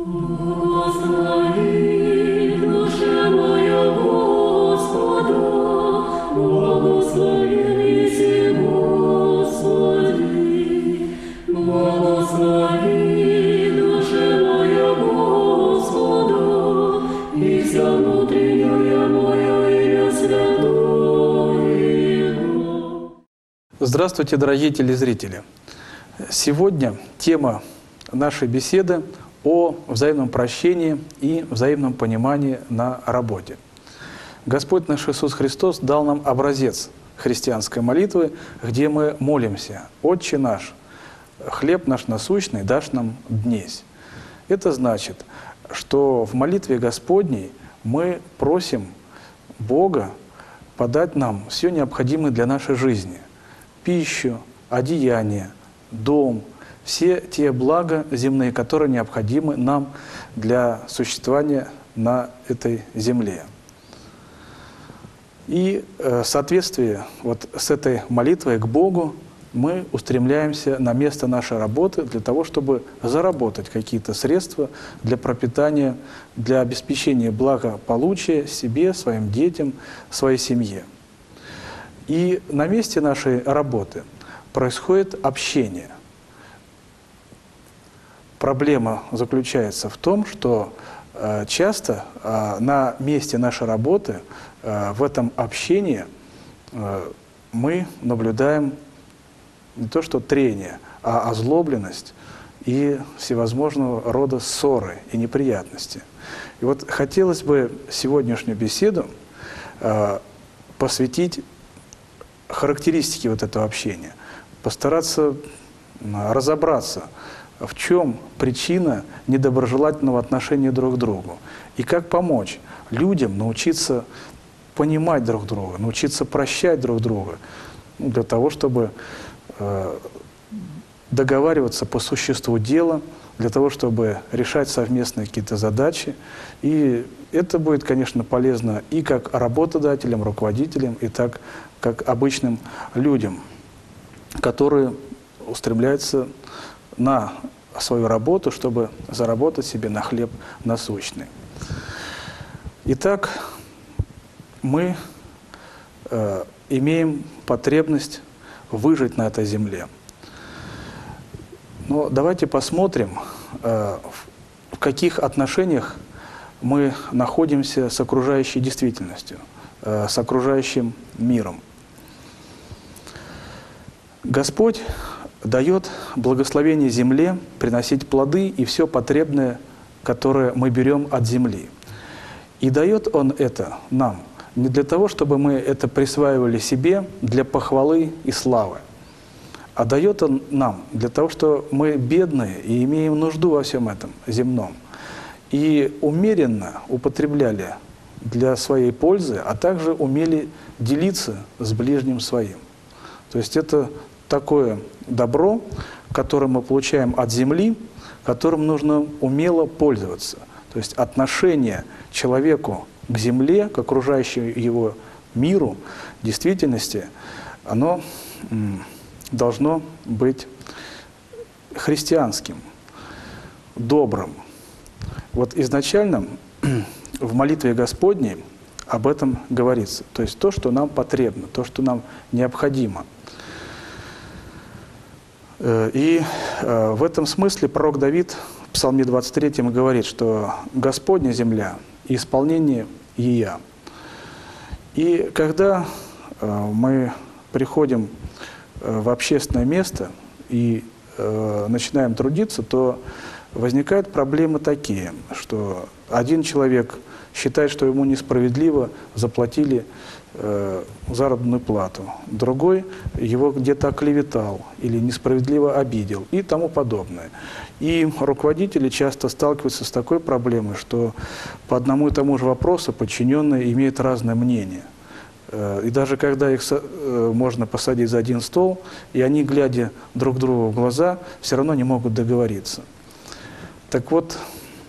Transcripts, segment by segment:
Благослови, душа моя, Господа, благословен еси Господи. Благослови, душа моя, Господа, и вся внутренняя моя имя святое Его. Здравствуйте, дорогие телезрители! Сегодня тема нашей беседы о взаимном прощении и взаимном понимании на работе. Господь наш Иисус Христос дал нам образец христианской молитвы, где мы молимся: «Отче наш, хлеб наш насущный дашь нам днесь». Это значит, что в молитве Господней мы просим Бога подать нам все необходимое для нашей жизни: пищу, одеяние, дом, все те блага земные, которые необходимы нам для существования на этой земле. И в соответствии вот с этой молитвой к Богу мы устремляемся на место нашей работы для того, чтобы заработать какие-то средства для пропитания, для обеспечения благополучия себе, своим детям, своей семье. И на месте нашей работы происходит общение. Проблема заключается в том, что часто на месте нашей работы, в этом общении, мы наблюдаем не то что трение, а озлобленность и всевозможного рода ссоры и неприятности. И вот хотелось бы сегодняшнюю беседу посвятить характеристике вот этого общения, постараться разобраться, в чем причина недоброжелательного отношения друг к другу, и как помочь людям научиться понимать друг друга, научиться прощать друг друга, для того, чтобы договариваться по существу дела, для того, чтобы решать совместные какие-то задачи. И это будет, конечно, полезно и как работодателям, руководителям, и так как обычным людям, которые устремляются на свою работу, чтобы заработать себе на хлеб насущный. Итак, мы имеем потребность выжить на этой земле. Но давайте посмотрим, в каких отношениях мы находимся с окружающей действительностью, с окружающим миром. Господь дает благословение земле приносить плоды и все потребное, которое мы берем от земли. И дает Он это нам не для того, чтобы мы это присваивали себе для похвалы и славы, а дает Он нам для того, что мы бедные и имеем нужду во всем этом земном. И умеренно употребляли для своей пользы, а также умели делиться с ближним своим. То есть это такое добро, которое мы получаем от земли, которым нужно умело пользоваться. То есть отношение человеку к земле, к окружающему его миру, действительности, оно должно быть христианским, добрым. Вот изначально в молитве Господней об этом говорится. То есть то, что нам потребно, то, что нам необходимо. И в этом смысле пророк Давид в Псалме 23 говорит, что «Господня земля и исполнение ея». И когда мы приходим в общественное место и начинаем трудиться, то возникают проблемы такие, что один человек считает, что ему несправедливо заплатили заработную плату, другой его где-то оклеветал или несправедливо обидел и тому подобное. И руководители часто сталкиваются с такой проблемой, что по одному и тому же вопросу подчиненные имеют разное мнение. И даже когда их можно посадить за один стол, и они, глядя друг другу в глаза, все равно не могут договориться. Так вот,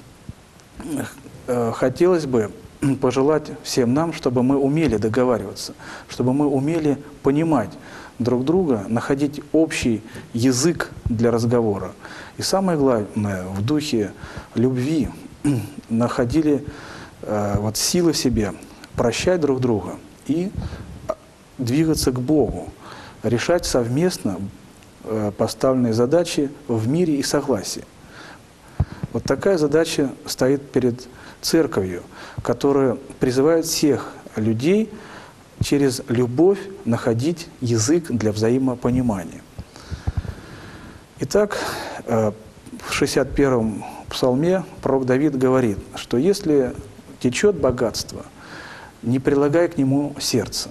хотелось бы пожелать всем нам, чтобы мы умели договариваться, чтобы мы умели понимать друг друга, находить общий язык для разговора. И самое главное, в духе любви находили вот силы в себе прощать друг друга и двигаться к Богу, решать совместно поставленные задачи в мире и согласии. Вот такая задача стоит перед церковью, которая призывает всех людей через любовь находить язык для взаимопонимания. Итак, в 61-м псалме пророк Давид говорит, что если течет богатство, не прилагай к нему сердце.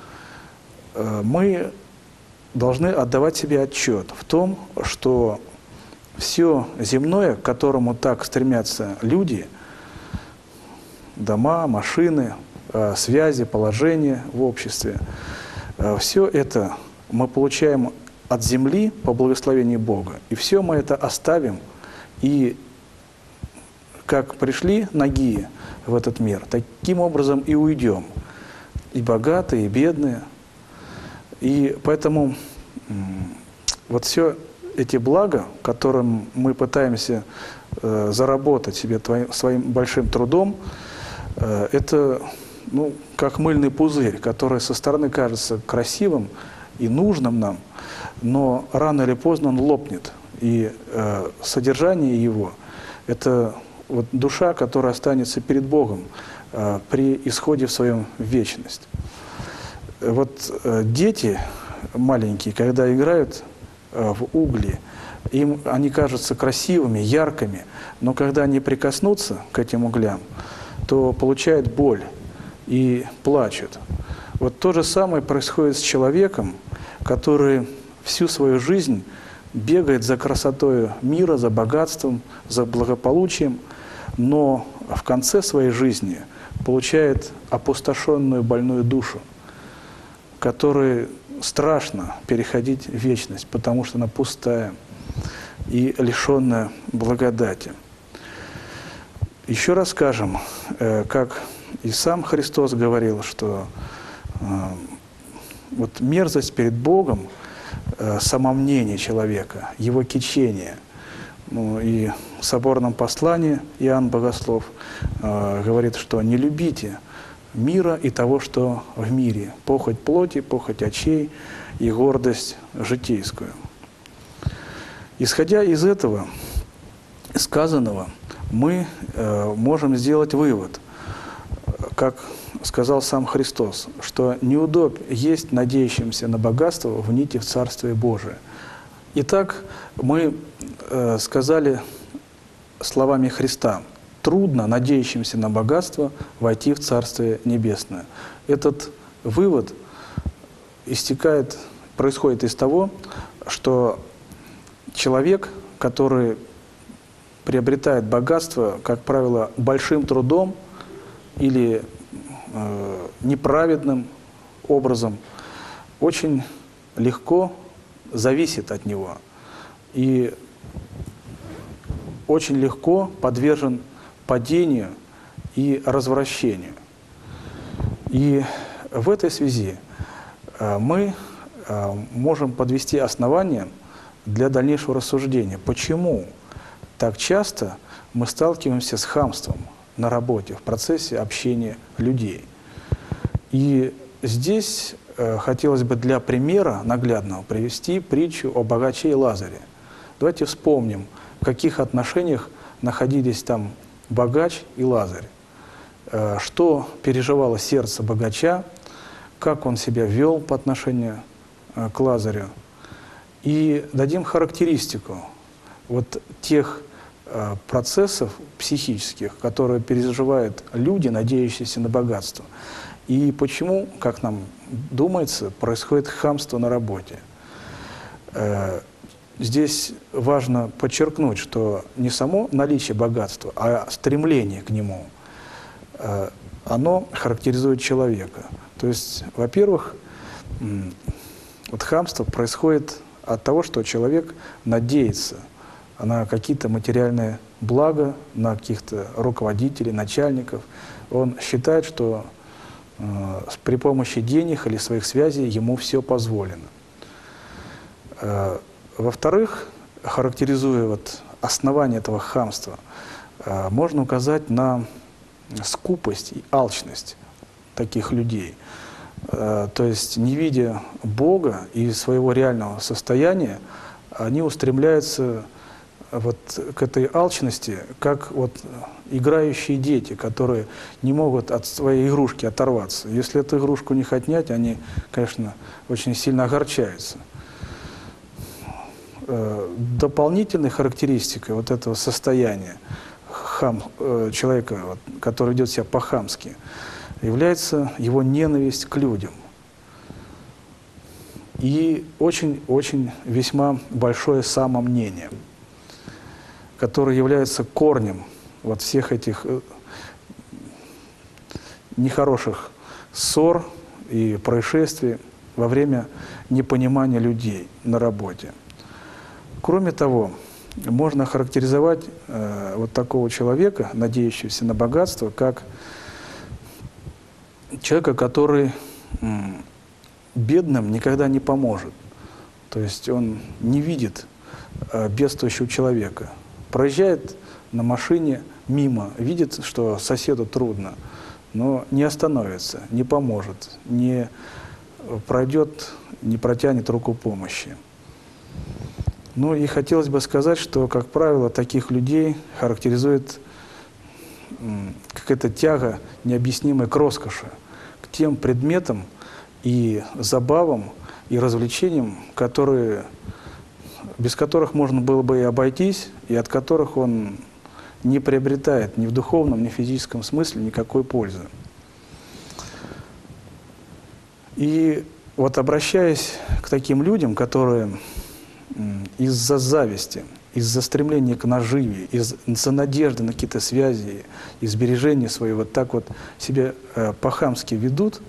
Мы должны отдавать себе отчет в том, что все земное, к которому так стремятся люди, дома, машины, связи, положение в обществе, все это мы получаем от земли по благословению Бога. И все мы это оставим, и как пришли нагие в этот мир, таким образом и уйдем. И богатые, и бедные. И поэтому вот все эти блага, которым мы пытаемся заработать себе своим большим трудом, это как мыльный пузырь, который со стороны кажется красивым и нужным нам, но рано или поздно он лопнет. И содержание его – это вот душа, которая останется перед Богом при исходе в свою вечность. Вот дети маленькие, когда играют в угли, им они кажутся красивыми, яркими, но когда они прикоснутся к этим углям, то получают боль и плачут. Вот то же самое происходит с человеком, который всю свою жизнь бегает за красотой мира, за богатством, за благополучием, но в конце своей жизни получает опустошенную больную душу, которой страшно переходить в вечность, потому что она пустая и лишенная благодати. Еще раз скажем, как и сам Христос говорил, что вот мерзость перед Богом, самомнение человека, его кичение. И в соборном послании Иоанн Богослов говорит, что не любите мира и того, что в мире, похоть плоти, похоть очей и гордость житейскую. Исходя из этого сказанного, мы можем сделать вывод, как сказал сам Христос, что неудобно есть надеющимся на богатство в нити в Царствие Божие. Итак, мы сказали словами Христа: трудно надеющимся на богатство войти в Царствие Небесное. Этот вывод происходит из того, что человек, который приобретает богатство, как правило, большим трудом или неправедным образом, очень легко зависит от него и очень легко подвержен падению и развращению. И в этой связи мы можем подвести основания для дальнейшего рассуждения. Почему так часто мы сталкиваемся с хамством на работе, в процессе общения людей? И здесь хотелось бы для примера наглядного привести притчу о богаче и Лазаре. Давайте вспомним, в каких отношениях находились там богач и Лазарь. Что переживало сердце богача, как он себя вел по отношению к Лазарю. И дадим характеристику вот тех процессов психических, которые переживают люди, надеющиеся на богатство. И почему, как нам думается, происходит хамство на работе. Здесь важно подчеркнуть, что не само наличие богатства, а стремление к нему, оно характеризует человека. То есть, во-первых, вот хамство происходит от того, что человек надеется на какие-то материальные блага, на каких-то руководителей, начальников. Он считает, что при помощи денег или своих связей ему все позволено. Во-вторых, характеризуя вот основание этого хамства, можно указать на скупость и алчность таких людей. То есть, не видя Бога и своего реального состояния, они устремляются вот к этой алчности, как вот играющие дети, которые не могут от своей игрушки оторваться. Если эту игрушку у них отнять, они, конечно, очень сильно огорчаются. Дополнительной характеристикой вот этого состояния человека, вот, который ведет себя по-хамски, является его ненависть к людям. И очень-очень весьма большое самомнение, которое является корнем вот всех этих нехороших ссор и происшествий во время непонимания людей на работе. Кроме того, можно характеризовать вот такого человека, надеющегося на богатство, как человека, который бедным никогда не поможет. То есть он не видит бедствующего человека. Проезжает на машине мимо, видит, что соседу трудно, но не остановится, не поможет, не пройдет, не протянет руку помощи. Ну и хотелось бы сказать, что, как правило, таких людей характеризует какая-то тяга необъяснимая к роскоши, к тем предметам и забавам, и развлечениям, без которых можно было бы и обойтись, и от которых он не приобретает ни в духовном, ни в физическом смысле никакой пользы. И вот обращаясь к таким людям, которые из-за зависти, из-за стремления к наживе, из-за надежды на какие-то связи и сбережения свои вот так вот себя по-хамски ведут,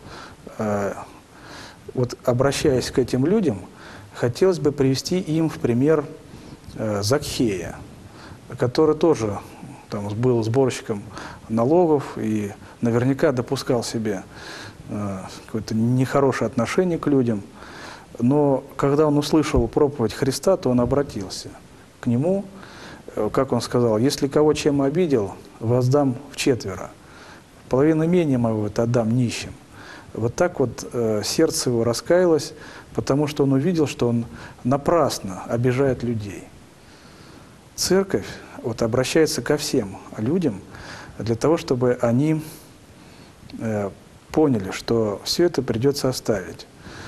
вот обращаясь к этим людям, хотелось бы привести им в пример Закхея, который тоже там был сборщиком налогов и наверняка допускал себе какое-то нехорошее отношение к людям. Но когда он услышал проповедь Христа, то он обратился к нему, как он сказал: «Если кого чем обидел, воздам вчетверо, половину имения моего это отдам нищим». Вот так вот сердце его раскаялось, потому что он увидел, что он напрасно обижает людей. Церковь вот обращается ко всем людям для того, чтобы они поняли, что все это придется оставить.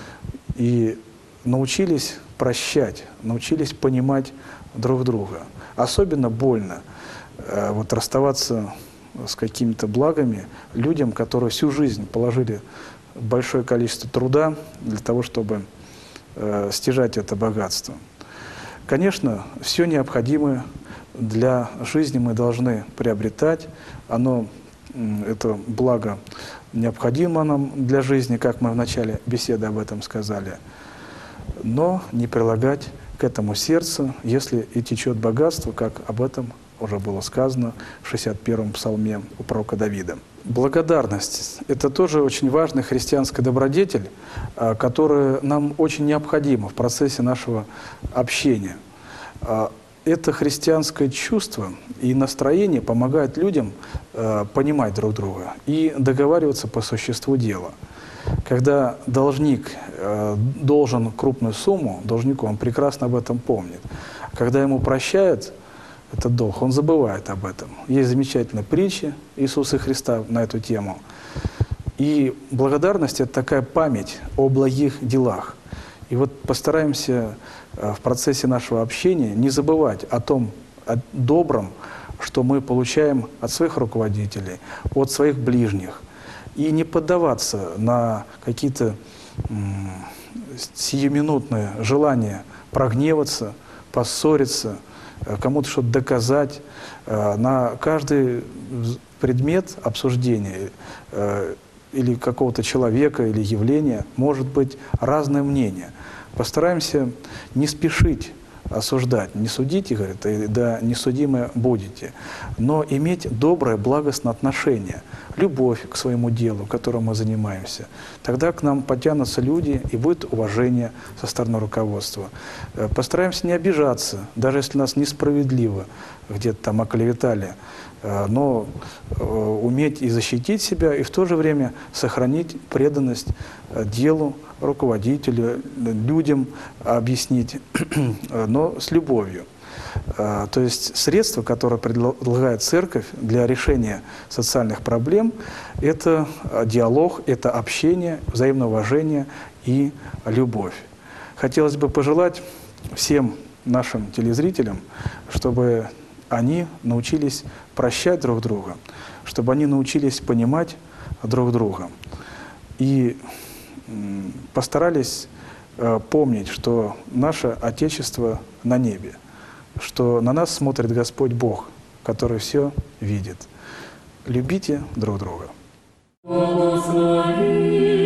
И научились прощать, научились понимать друг друга. Особенно больно вот расставаться с какими-то благами людям, которые всю жизнь положили большое количество труда для того, чтобы стяжать это богатство. Конечно, все необходимое для жизни мы должны приобретать. Это благо необходимо нам для жизни, как мы в начале беседы об этом сказали, но не прилагать к этому сердце, если и течет богатство, как об этом уже было сказано в 61-м псалме у пророка Давида. Благодарность – это тоже очень важный христианский добродетель, который нам очень необходимо в процессе нашего общения. Это христианское чувство и настроение помогает людям понимать друг друга и договариваться по существу дела. Когда должник должен крупную сумму, должнику, он прекрасно об этом помнит. Когда ему прощают этот долг, он забывает об этом. Есть замечательная притча Иисуса Христа на эту тему. И благодарность – это такая память о благих делах. И вот постараемся в процессе нашего общения не забывать о том, о добром, что мы получаем от своих руководителей, от своих ближних. И не поддаваться на какие-то сиюминутные желания прогневаться, поссориться, кому-то что-то доказать. На каждый предмет обсуждения или какого-то человека, или явления может быть разное мнение. Постараемся не спешить осуждать. Не судите, говорит, и да не судимы будете, но иметь доброе, благостное отношение, любовь к своему делу, которым мы занимаемся. Тогда к нам потянутся люди, и будет уважение со стороны руководства. Постараемся не обижаться, даже если нас несправедливо где-то там оклеветали, но уметь и защитить себя, и в то же время сохранить преданность делу, руководителю, людям объяснить, но с любовью. То есть средства, которые предлагает церковь для решения социальных проблем, это диалог, это общение, взаимное уважение и любовь. Хотелось бы пожелать всем нашим телезрителям, чтобы они научились прощать друг друга, чтобы они научились понимать друг друга и постарались помнить, что наше Отечество на небе, что на нас смотрит Господь Бог, который все видит. Любите друг друга. Благослови